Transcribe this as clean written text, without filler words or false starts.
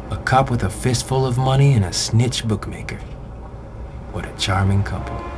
A cop with a fistful of money and a snitch bookmaker. What a charming couple.